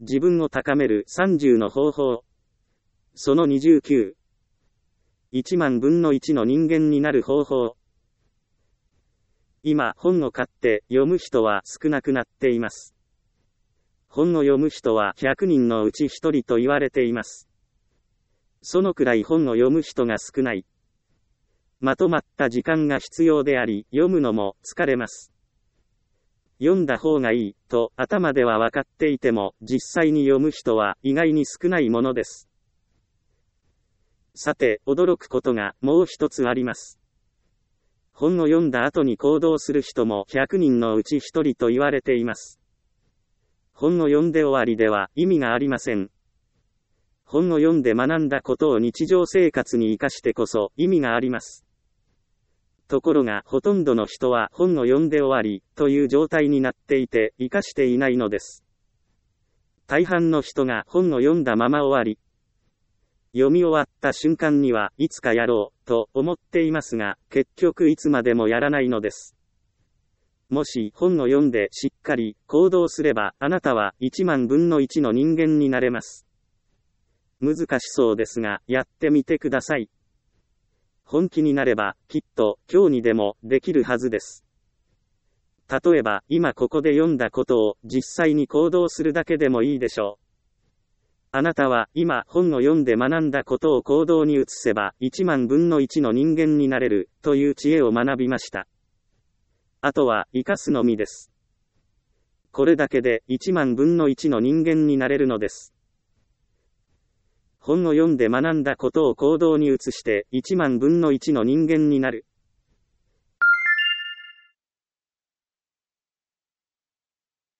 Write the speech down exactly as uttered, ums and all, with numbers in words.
自分を高めるさんじゅうの方法。そのにじゅうきゅう。いちまんぶんのいちの人間になる方法。今、本を買って読む人は少なくなっています。本を読む人はひゃくにんのうちひとりと言われています。そのくらい本を読む人が少ない。まとまった時間が必要であり、読むのも疲れます。読んだ方がいいと頭では分かっていても、実際に読む人は意外に少ないものです。さて、驚くことがもう一つあります。本を読んだ後に行動する人もひゃくにんのうちひとりと言われています。本を読んで終わりでは意味がありません。本を読んで学んだことを日常生活に生かしてこそ意味があります。ところがほとんどの人は本を読んで終わりという状態になっていて生かしていないのです。大半の人が本を読んだまま終わり、読み終わった瞬間にはいつかやろうと思っていますが、結局いつまでもやらないのです。もし本を読んでしっかり行動すれば、あなたはいちまんぶんのいちの人間になれます。難しそうですが、やってみてください。本気になれば、きっと今日にでもできるはずです。例えば、今ここで読んだことを実際に行動するだけでもいいでしょう。あなたは今本を読んで学んだことを行動に移せばいちまんぶんのいちの人間になれるという知恵を学びました。あとは生かすのみです。これだけでいちまんぶんのいちの人間になれるのです。本を読んで学んだことを行動に移していちまんぶんのいちの人間になる。